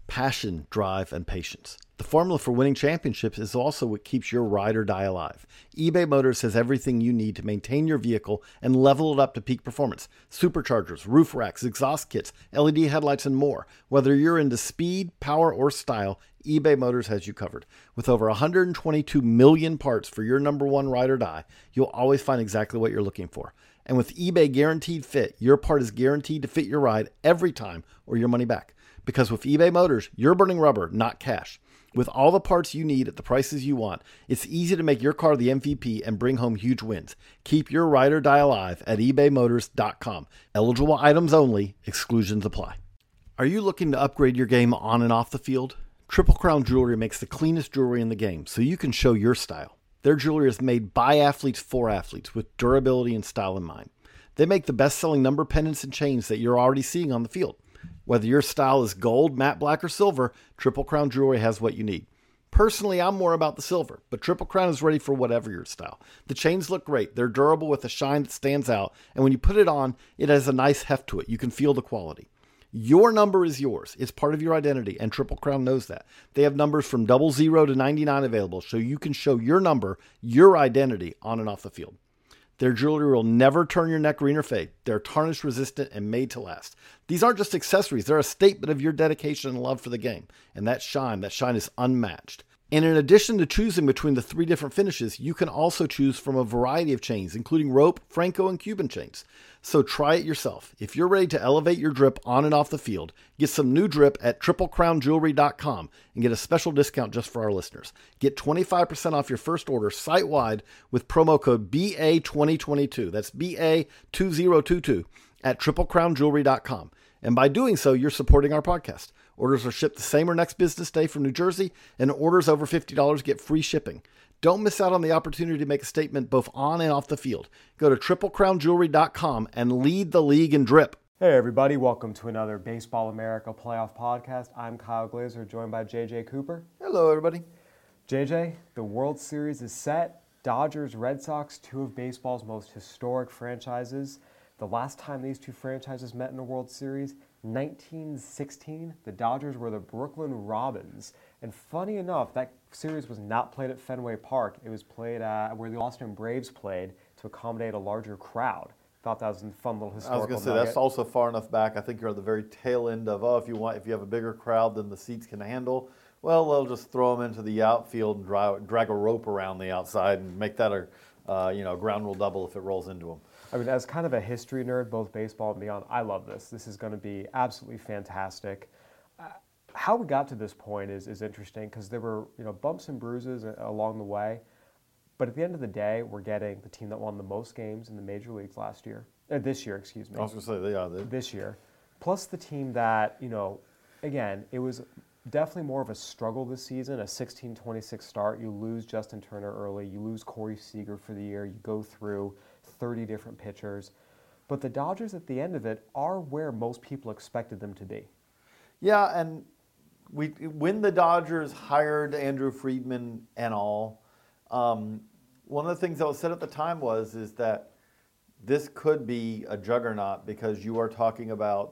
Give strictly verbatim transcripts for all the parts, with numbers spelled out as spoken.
passion, drive, and patience. The formula for winning championships is also what keeps your ride or die alive. eBay Motors has everything you need to maintain your vehicle and level it up to peak performance. Superchargers, roof racks, exhaust kits, L E D headlights, and more. Whether you're into speed, power, or style, eBay Motors has you covered. With over one hundred twenty-two million parts for your number one ride or die, you'll always find exactly what you're looking for. And with eBay Guaranteed Fit, your part is guaranteed to fit your ride every time or your money back. Because with eBay Motors, you're burning rubber, not cash. With all the parts you need at the prices you want, it's easy to make your car the M V P and bring home huge wins. Keep your ride or die alive at ebay motors dot com. Eligible items only. Exclusions apply. Are you looking to upgrade your game on and off the field? Triple Crown Jewelry makes the cleanest jewelry in the game, so you can show your style. Their jewelry is made by athletes for athletes with durability and style in mind. They make the best-selling number pendants and chains that you're already seeing on the field. Whether your style is gold, matte black, or silver, Triple Crown Jewelry has what you need. Personally, I'm more about the silver, but Triple Crown is ready for whatever your style. The chains look great. They're durable with a shine that stands out, and when you put it on, it has a nice heft to it. You can feel the quality. Your number is yours. It's part of your identity, and Triple Crown knows that. They have numbers from double zero to ninety-nine available, so you can show your number, your identity, on and off the field. Their jewelry will never turn your neck green or fade. They're tarnish resistant and made to last. These aren't just accessories. They're a statement of your dedication and love for the game. And that shine, that shine is unmatched. And in addition to choosing between the three different finishes, you can also choose from a variety of chains, including rope, Franco, and Cuban chains. So try it yourself. If you're ready to elevate your drip on and off the field, get some new drip at triple crown jewelry dot com and get a special discount just for our listeners. Get twenty-five percent off your first order site-wide with promo code B A twenty twenty-two. That's B A two thousand twenty-two at triple crown jewelry dot com. And by doing so, you're supporting our podcast. Orders are shipped the same or next business day from New Jersey, and orders over fifty dollars get free shipping. Don't miss out on the opportunity to make a statement both on and off the field. Go to triple crown jewelry dot com and lead the league in drip. Hey everybody, welcome to another Baseball America Playoff Podcast. I'm Kyle Glazer, joined by J J Cooper. Hello everybody. J J, the World Series is set. Dodgers, Red Sox, two of baseball's most historic franchises. The last time these two franchises met in a World Series, nineteen sixteen, the Dodgers were the Brooklyn Robins. And funny enough, that series was not played at Fenway Park. It was played at where the Boston Braves played to accommodate a larger crowd. Thought that was a fun little historical I was going to say, nugget. that's also far enough back. I think you're at the very tail end of, oh, if you want, if you have a bigger crowd than the seats can handle, well, they'll just throw them into the outfield and drag, drag a rope around the outside and make that a, uh, you know, ground rule double if it rolls into them. I mean, as kind of a history nerd, both baseball and beyond, I love this. This is going to be absolutely fantastic. Uh, how we got to this point is is interesting because there were, you know, bumps and bruises along the way. But at the end of the day, we're getting the team that won the most games in the major leagues last year, uh, this year, excuse me. I was going to say, they are. They. This year. Plus the team that, you know, again, it was definitely more of a struggle this season, a sixteen twenty-six start. You lose Justin Turner early. You lose Corey Seager for the year. You go through thirty different pitchers. But the Dodgers at the end of it are where most people expected them to be. Yeah, and we when the Dodgers hired Andrew Friedman and all, um, one of the things that was said at the time was is that this could be a juggernaut because you are talking about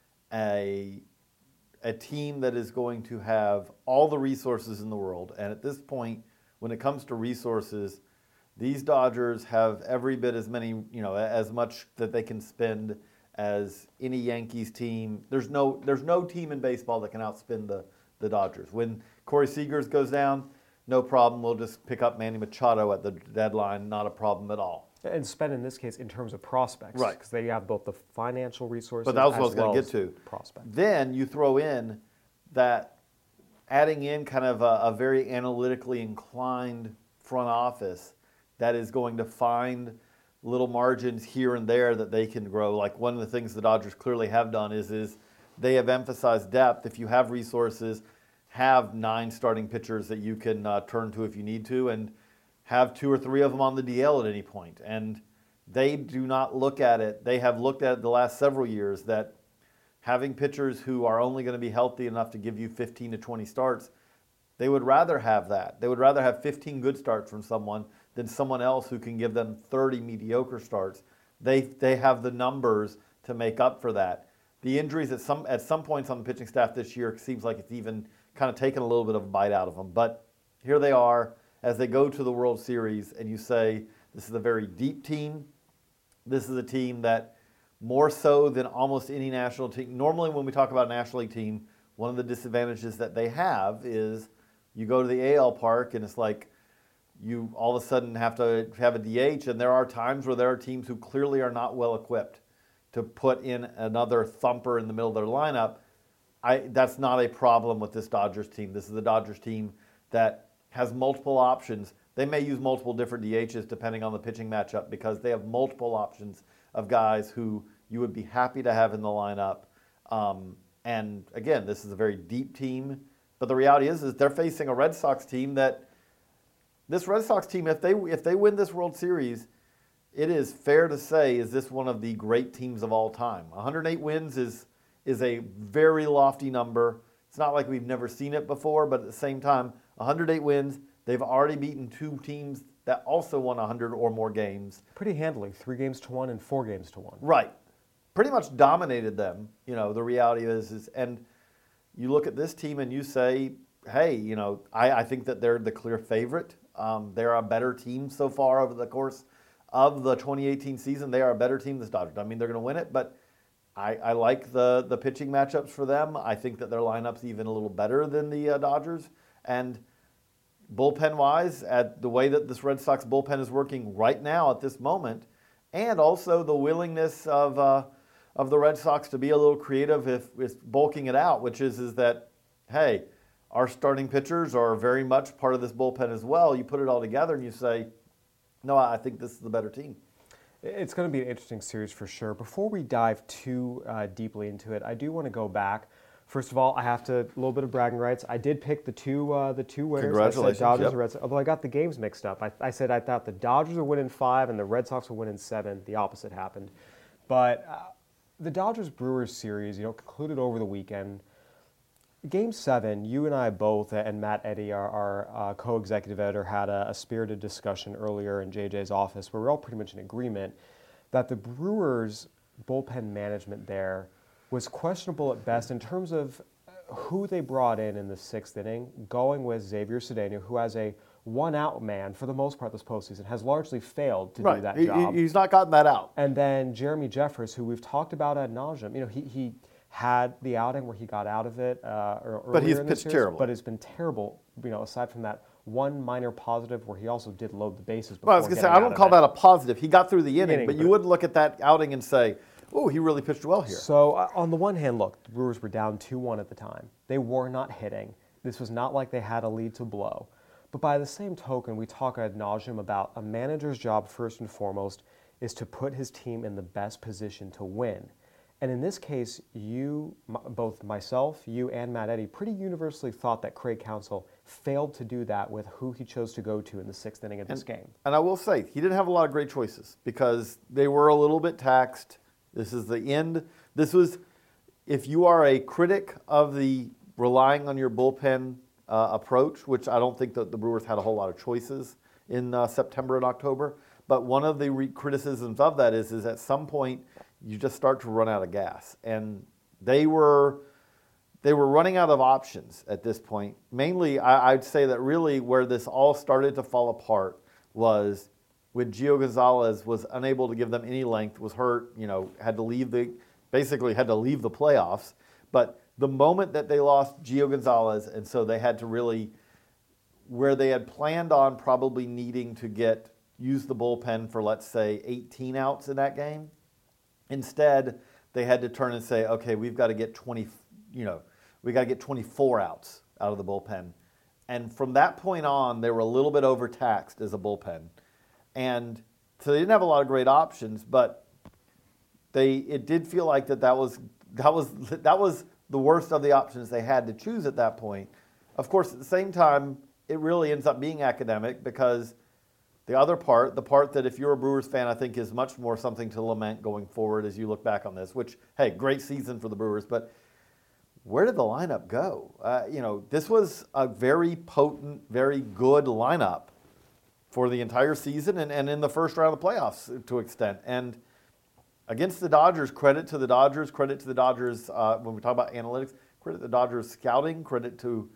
a a team that is going to have all the resources in the world. And at this point, when it comes to resources, these Dodgers have every bit as many, you know, as much that they can spend as any Yankees team. There's no there's no team in baseball that can outspend the, the Dodgers. When Corey Seager goes down, no problem. We'll just pick up Manny Machado at the deadline. Not a problem at all. And spend in this case in terms of prospects. Right. Because they have both the financial resources but that was what I was as going well to as get to. prospects. Then you throw in that adding in kind of a, a very analytically inclined front office that is going to find little margins here and there that they can grow. Like one of the things the Dodgers clearly have done is, is they have emphasized depth. If you have resources, have nine starting pitchers that you can uh, turn to if you need to, and have two or three of them on the D L at any point. And they do not look at it. They have looked at it the last several years that having pitchers who are only going to be healthy enough to give you fifteen to twenty starts, they would rather have that. They would rather have fifteen good starts from someone than someone else who can give them thirty mediocre starts. They they have the numbers to make up for that. the injuries at some at some points on the pitching staff this year seems like it's even kind of taken a little bit of a bite out of them. But here they are as they go to the World Series, and you say this is a very deep team. This is a team that more so than almost any national team. Normally, when we talk about a National League team, one of the disadvantages that they have is you go to the A L park and it's like you all of a sudden have to have a D H, and there are times where there are teams who clearly are not well equipped to put in another thumper in the middle of their lineup. I, that's not a problem with this Dodgers team. This is a Dodgers team that has multiple options. They may use multiple different D Hs depending on the pitching matchup because they have multiple options of guys who you would be happy to have in the lineup. Um, and again, this is a very deep team. But the reality is, is they're facing a Red Sox team that this Red Sox team, if they if they win this World Series, it is fair to say is this one of the great teams of all time. one hundred eight wins is is a very lofty number. It's not like we've never seen it before, but at the same time, one hundred eight wins. They've already beaten two teams that also won one hundred or more games. Pretty handily, three games to one and four games to one. Right. Pretty much dominated them. You know, the reality is, is and you look at this team and you say, hey, you know, I, I think that they're the clear favorite. Um, they're a better team so far over the course of the twenty eighteen season. They are a better team than the Dodgers. I mean, they're going to win it, but I, I like the, the pitching matchups for them. I think that their lineup's even a little better than the uh, Dodgers. And bullpen-wise, at the way that this Red Sox bullpen is working right now at this moment, and also the willingness of uh, of the Red Sox to be a little creative if it's bulking it out, which is is that, hey, our starting pitchers are very much part of this bullpen as well. You put it all together and you say, no, I think this is the better team. It's going to be an interesting series for sure. Before we dive too uh, deeply into it, I do want to go back. First of all, I have to, a little bit of bragging rights. I did pick the two uh, the two winners. Congratulations. I said Dodgers Yep. and Red Sox, although I got the games mixed up. I, I said I thought the Dodgers would win in five and the Red Sox would win in seven. The opposite happened. But uh, the Dodgers-Brewers series, you know, concluded over the weekend. Game seven, you and I both, and Matt Eddy, our, our uh, co-executive editor, had a, a spirited discussion earlier in J J's office where we're all pretty much in agreement that the Brewers' bullpen management there was questionable at best in terms of who they brought in in the sixth inning, going with Xavier Cedeno, who has a one-out man for the most part this postseason, has largely failed to right. do that he, job. He's not gotten that out. And then Jeremy Jeffress, who we've talked about ad nauseum, you know, he he had the outing where he got out of it uh, earlier But he's in the pitched series, terrible. But it's been terrible, you know, aside from that one minor positive where he also did load the bases before Well, I was going to say, getting I out don't of call it. that a positive. He got through the inning, Inning, but you but- wouldn't look at that outing and say, oh, he really pitched well here. So uh, on the one hand, look, the Brewers were down two one at the time. They were not hitting. This was not like they had a lead to blow. But by the same token, we talk ad nauseum about a manager's job, first and foremost, is to put his team in the best position to win. And in this case, you, m- both myself, you, and Matt Eddy, pretty universally thought that Craig Counsell failed to do that with who he chose to go to in the sixth inning of this game. And I will say, he didn't have a lot of great choices because they were a little bit taxed. This is the end. This was, if you are a critic of the relying on your bullpen uh, approach, which I don't think that the Brewers had a whole lot of choices in uh, September and October, but one of the re- criticisms of that is, is at some point you just start to run out of gas. And they were they were running out of options at this point. Mainly, I, I'd say that really where this all started to fall apart was when Gio Gonzalez was unable to give them any length, was hurt, you know, had to leave the, basically had to leave the playoffs. But the moment that they lost Gio Gonzalez, and so they had to really, where they had planned on probably needing to get, use the bullpen for, let's say, eighteen outs in that game, instead, they had to turn and say, okay, we've got to get twenty, you know, we got to get twenty-four outs out of the bullpen. And from that point on, they were a little bit overtaxed as a bullpen. And so they didn't have a lot of great options, but they it did feel like that that was that was that was the worst of the options they had to choose at that point. Of course, at the same time, it really ends up being academic because the other part, the part that if you're a Brewers fan, I think is much more something to lament going forward as you look back on this, which, hey, great season for the Brewers, but where did the lineup go? Uh, you know, this was a very potent, very good lineup for the entire season and, and in the first round of the playoffs to extent. And Against the Dodgers, credit to the Dodgers, credit to the Dodgers uh, when we talk about analytics, credit to the Dodgers scouting, credit to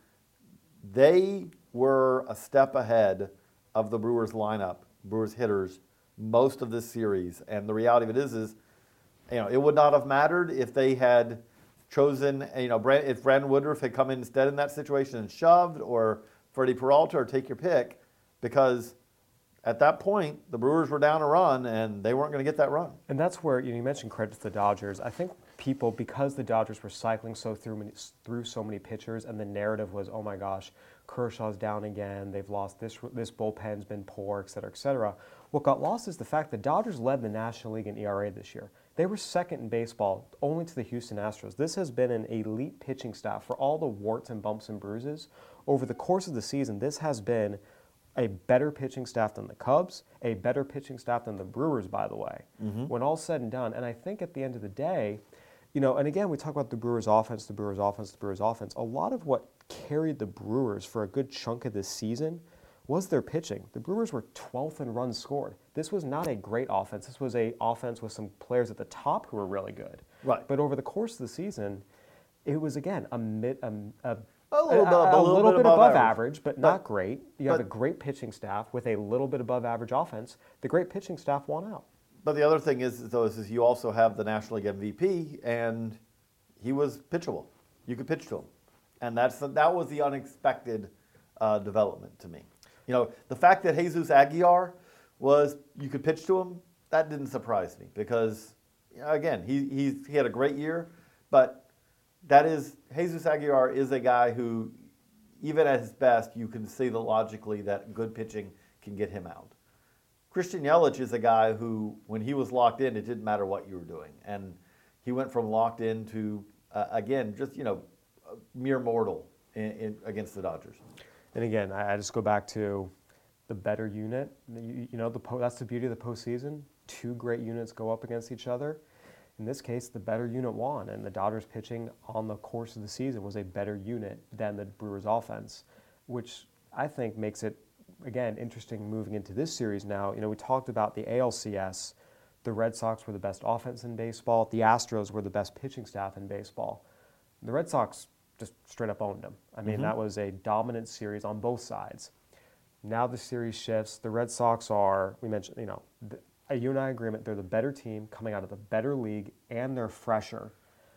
they were a step ahead of the Brewers lineup, Brewers hitters, most of this series. And the reality of it is, is you know, it would not have mattered if they had chosen, you know, if Brandon Woodruff had come in instead in that situation and shoved, or Freddie Peralta, or take your pick, because at that point, the Brewers were down a run, and they weren't going to get that run. And that's where, you know, you mentioned credit to the Dodgers. I think people, because the Dodgers were cycling so through many, through so many pitchers, and the narrative was, oh my gosh, Kershaw's down again, they've lost this, this bullpen's been poor, et cetera, et cetera. What got lost is the fact that Dodgers led the National League in E R A this year. They were second in baseball, only to the Houston Astros. This has been an elite pitching staff for all the warts and bumps and bruises. Over the course of the season, this has been a better pitching staff than the Cubs, a better pitching staff than the Brewers, by the way, mm-hmm. when all's said and done. And I think at the end of the day, you know, and again, we talk about the Brewers offense, the Brewers offense, the Brewers offense. A lot of what carried the Brewers for a good chunk of this season was their pitching. The Brewers were twelfth in runs scored. This was not a great offense. This was a offense with some players at the top who were really good. Right. But over the course of the season, it was, again, a mid, a, a A little, bit, a, a, a little, little bit, bit above, above average, average, but, but not great. You have but, a great pitching staff with a little bit above average offense. The great pitching staff won out. But the other thing is, though, is, is you also have the National League M V P, and he was pitchable. You could pitch to him, and that's that was the unexpected uh, development to me. You know, the fact that Jesus Aguilar was you could pitch to him, that didn't surprise me because, you know, again, he he's, he had a great year, but that is Jesus Aguilar is a guy who, even at his best, you can see the logically that good pitching can get him out. Christian Yelich is a guy who, when he was locked in, it didn't matter what you were doing, and he went from locked in to uh, again just you know a mere mortal in, in, against the Dodgers. And again, I, I just go back to the better unit. You, you know, the po- that's the beauty of the postseason. Two great units go up against each other. In this case, the better unit won, and the Dodgers pitching on the course of the season was a better unit than the Brewers offense, which I think makes it, again, interesting moving into this series now. You know, we talked about the A L C S. The Red Sox were the best offense in baseball. The Astros were the best pitching staff in baseball. The Red Sox just straight up owned them. I mean, mm-hmm. that was a dominant series on both sides. Now the series shifts. The Red Sox are, we mentioned, you know, the, a you and I agreement, they're the better team coming out of the better league, and they're fresher.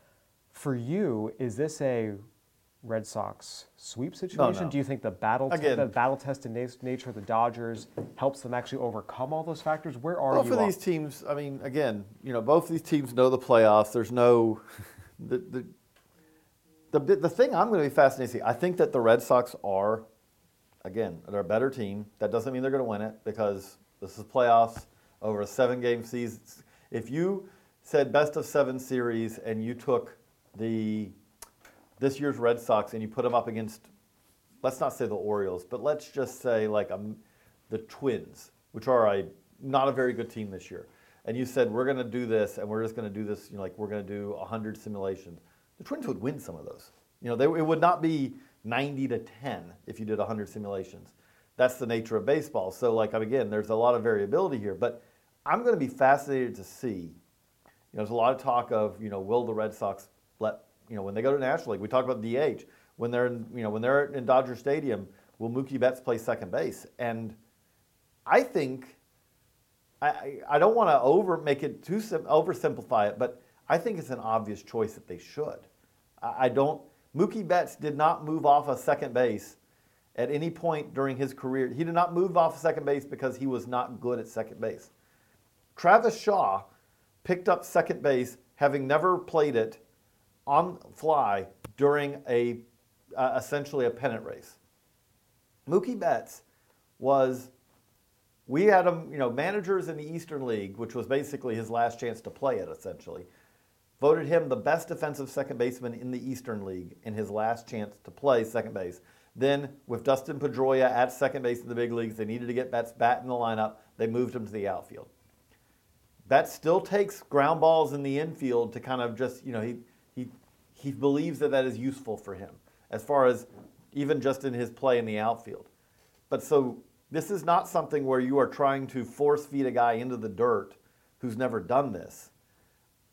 For you, is this a Red Sox sweep situation? No, no. Do you think the battle, te- Again, the battle-tested na- nature of the Dodgers helps them actually overcome all those factors? Where are both you? Both of these teams, I mean, again, you know, both of these teams know the playoffs. There's no the the the, the thing I'm going to be fascinated to see. I think that the Red Sox are, again, they're a better team. That doesn't mean they're going to win it because this is playoffs over a seven-game season. If you said best of seven series and you took the this year's Red Sox and you put them up against, let's not say the Orioles, but let's just say like a, the Twins, which are a not a very good team this year, and you said we're going to do this and we're just going to do this, you know, like we're going to do one hundred simulations, the Twins would win some of those. You know, they, it would not be ninety to ten if you did one hundred simulations. That's the nature of baseball. So, like, again, there's a lot of variability here. But I'm going to be fascinated to see, you know, there's a lot of talk of, you know, will the Red Sox let, you know, when they go to the National League, we talk about D H. When they're in, you know, when they're in Dodger Stadium, will Mookie Betts play second base? And I think, I, I don't want to over make it too sim, oversimplify it, but I think it's an obvious choice that they should. I, I don't, Mookie Betts did not move off of second base at any point during his career. He did not move off of second base because he was not good at second base. Travis Shaw picked up second base having never played it on fly during a uh, essentially a pennant race. Mookie Betts was, we had him, you know, managers in the Eastern League, which was basically his last chance to play it essentially, voted him the best defensive second baseman in the Eastern League in his last chance to play second base. Then, with Dustin Pedroia at second base in the big leagues, they needed to get Betts back in the lineup. They moved him to the outfield. Betts still takes ground balls in the infield to kind of just, you know, he he he believes that that is useful for him as far as even just in his play in the outfield. But so this is not something where you are trying to force feed a guy into the dirt who's never done this.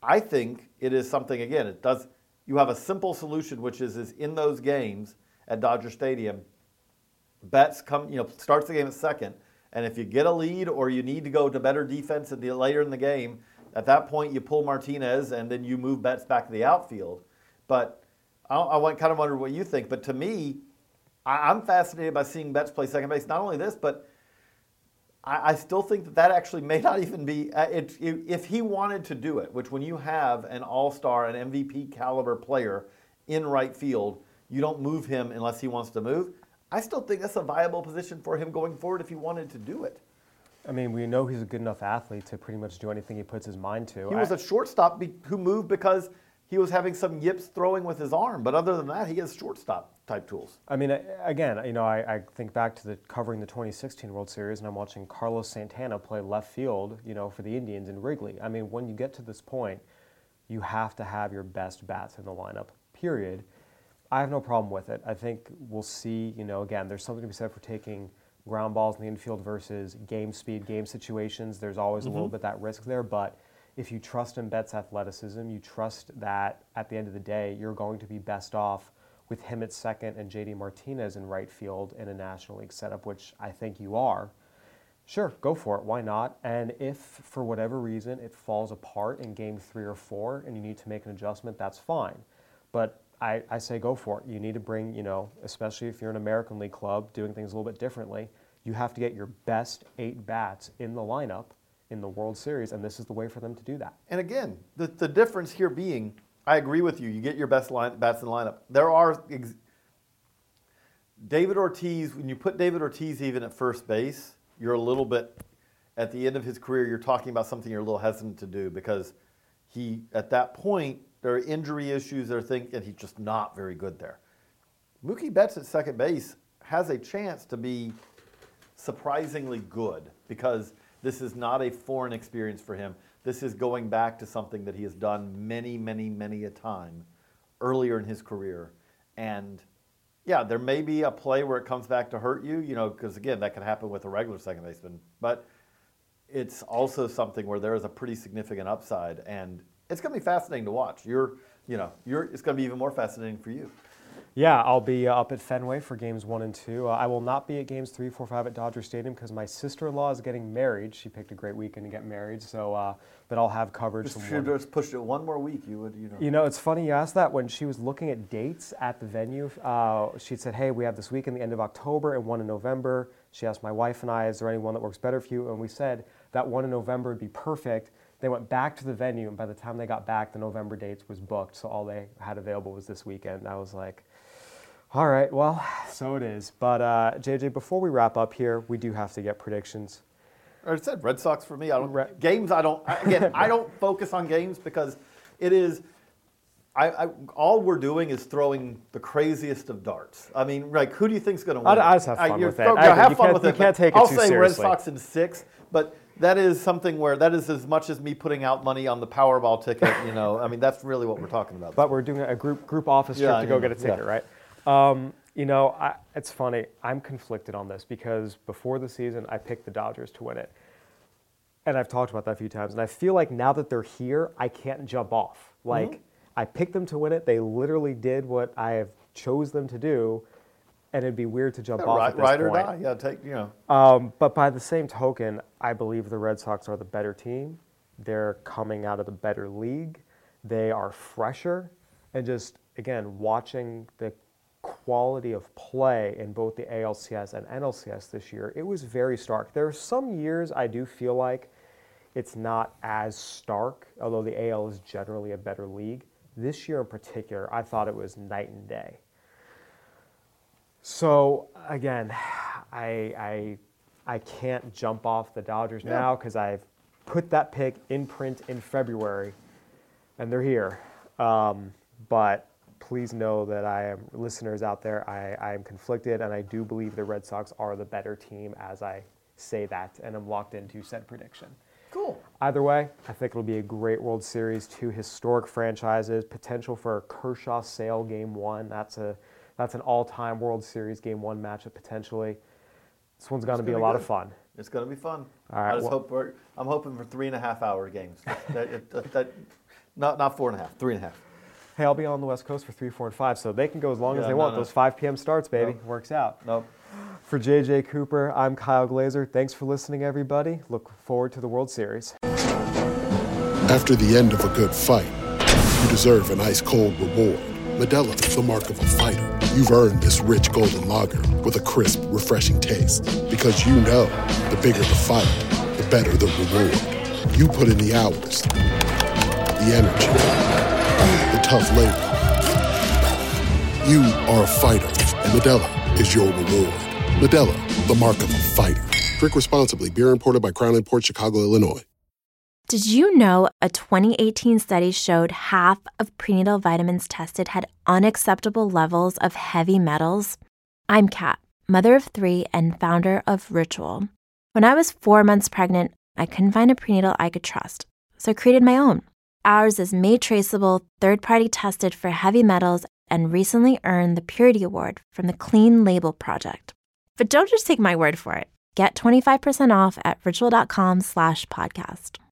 I think it is something, again, it does, you have a simple solution, which is, is in those games at Dodger Stadium, Betts come, you know, starts the game at second, and if you get a lead or you need to go to better defense at the, later in the game, at that point you pull Martinez and then you move Betts back to the outfield. But I, I kind of wonder what you think. But to me, I, I'm fascinated by seeing Betts play second base. Not only this, but I, I still think that that actually may not even be, uh, it, it, if he wanted to do it, which when you have an all-star, an M V P caliber player in right field, you don't move him unless he wants to move. I still think that's a viable position for him going forward if he wanted to do it. I mean, we know he's a good enough athlete to pretty much do anything he puts his mind to. He was I, a shortstop be, who moved because he was having some yips throwing with his arm. But other than that, he has shortstop type tools. I mean, again, you know, I, I think back to the covering the twenty sixteen World Series, and I'm watching Carlos Santana play left field, you know, for the Indians in Wrigley. I mean, when you get to this point, you have to have your best bats in the lineup, period. I have no problem with it. I think we'll see, you know, again, there's something to be said for taking ground balls in the infield versus game speed, game situations. There's always mm-hmm. a little bit that risk there, but if you trust in Betts' athleticism, you trust that at the end of the day, you're going to be best off with him at second and J D Martinez in right field in a National League setup, which I think you are. Sure, go for it. Why not? And if, for whatever reason, it falls apart in game three or four and you need to make an adjustment, that's fine. But I, I say go for it. You need to bring, you know, especially if you're an American League club doing things a little bit differently, you have to get your best eight bats in the lineup in the World Series, and this is the way for them to do that. And again, the, the difference here being, I agree with you, you get your best line, bats in the lineup. There are, ex- David Ortiz, when you put David Ortiz even at first base, you're a little bit, at the end of his career, you're talking about something you're a little hesitant to do because he, at that point, there are injury issues. They're thinking he's just not very good there. Mookie Betts at second base has a chance to be surprisingly good because this is not a foreign experience for him. This is going back to something that he has done many, many, many a time earlier in his career. And yeah, there may be a play where it comes back to hurt you, you know, because again, that can happen with a regular second baseman. But it's also something where there is a pretty significant upside, and it's going to be fascinating to watch. You're, you know, you're. It's going to be even more fascinating for you. Yeah, I'll be uh, up at Fenway for games one and two. Uh, I will not be at games three, four, five at Dodger Stadium because my sister-in-law is getting married. She picked a great weekend to get married, so uh, but I'll have coverage. Just from should have just pushed it one more week. You would, you know. You know, it's funny you asked that. When she was looking at dates at the venue, uh, she said, "Hey, we have this weekend, the end of October, and one in November." She asked my wife and I, "Is there any one that works better for you?" And we said that one in November would be perfect. They went back to the venue, and by the time they got back, the November dates was booked, so all they had available was this weekend. I was like, all right, well, so it is. But, uh, J J, before we wrap up here, we do have to get predictions. I said Red Sox for me. I don't Red, games. I don't. Again, I don't focus on games because it is. I, I all we're doing is throwing the craziest of darts. I mean, like, who do you think's going to win? I, I just have fun I, with it. Throw, I, have you fun with you it. You can't take it I'll too say seriously. Red Sox in six, but that is something where that is as much as me putting out money on the Powerball ticket. You know, I mean, that's really what we're talking about. But we're doing a group group office trip yeah, to go yeah, get a ticket, yeah. right? Um, you know, I, it's funny. I'm conflicted on this because before the season, I picked the Dodgers to win it. And I've talked about that a few times. And I feel like now that they're here, I can't jump off. Like, mm-hmm. I picked them to win it. They literally did what I have chose them to do. And it'd be weird to jump yeah, off right, at this right point. Ride or die. Yeah, take, you know. Um, but by the same token, I believe the Red Sox are the better team. They're coming out of the better league. They are fresher. And just, again, watching the quality of play in both the A L C S and N L C S this year, it was very stark. There are some years I do feel like it's not as stark, although the A L is generally a better league. This year in particular, I thought it was night and day. So again, I I, I can't jump off the Dodgers yeah. now because I've put that pick in print in February, and they're here. Um, but please know that I am, listeners out there, I, I am conflicted, and I do believe the Red Sox are the better team as I say that, and I'm locked into said prediction. Cool. Either way, I think it'll be a great World Series, two historic franchises, potential for a Kershaw-Sale Game one. That's a that's an all-time World Series Game one matchup potentially. This one's going to be a lot good. of fun. It's going to be fun. All right, I just well, hope we're, I'm hoping for three and a half hour games. that, that, that, Not not four and a half, three and a half. Hey, I'll be on the West Coast for three, four, and five, so they can go as long Yeah, as they no, want. no. Those five p.m. starts, baby. Nope. Works out. Nope. For J J Cooper, I'm Kyle Glazer. Thanks for listening, everybody. Look forward to the World Series. After the end of a good fight, you deserve an ice-cold reward. Modelo, the mark of a fighter. You've earned this rich golden lager with a crisp, refreshing taste. Because you know, the bigger the fight, the better the reward. You put in the hours, the energy, the tough labor. You are a fighter, and Modelo is your reward. Modelo, the mark of a fighter. Drink responsibly. Beer imported by Crown Imports, Chicago, Illinois. Did you know a twenty eighteen study showed half of prenatal vitamins tested had unacceptable levels of heavy metals? I'm Kat, mother of three and founder of Ritual. When I was four months pregnant, I couldn't find a prenatal I could trust, so I created my own. Ours is made traceable, third-party tested for heavy metals, and recently earned the Purity Award from the Clean Label Project. But don't just take my word for it. Get twenty-five percent off at ritual.com slash podcast.